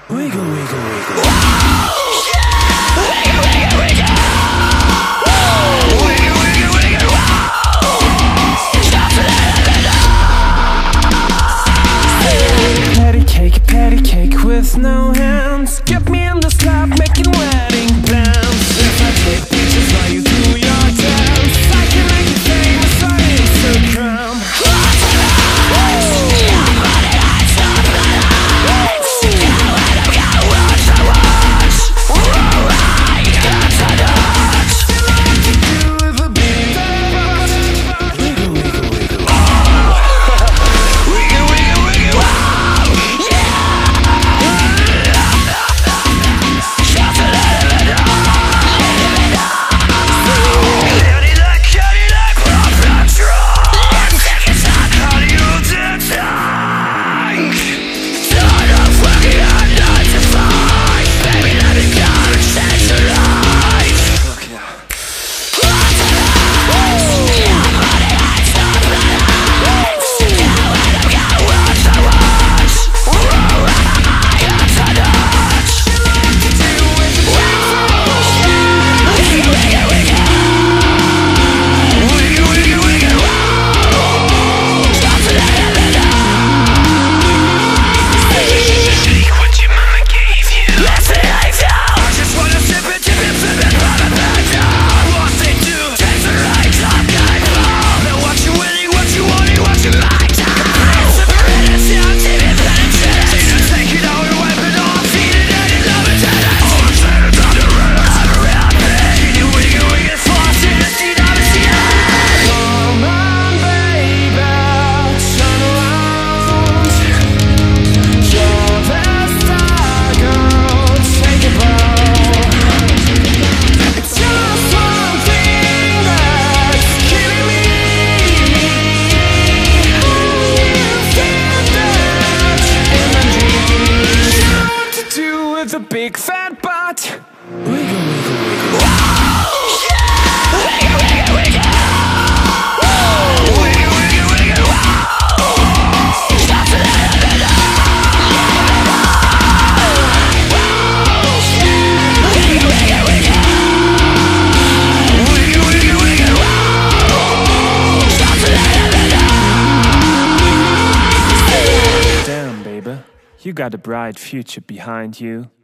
Wiggle, wiggle, wiggle. Patty cake with no hands. Get me in the slab, making wedding plans. If I take pictures while you do your dance, I can make you famous on Instagram. The big fat butt. Wiggle, wiggle, wiggle. Whoa! Wiggle, wiggle, wiggle. Whoa! Wiggle, wiggle, wiggle. Whoa! Stop it. Wiggle, wiggle, wiggle. Wiggle, wiggle, wiggle. Stop it. Damn, baby, you got a bright future behind you.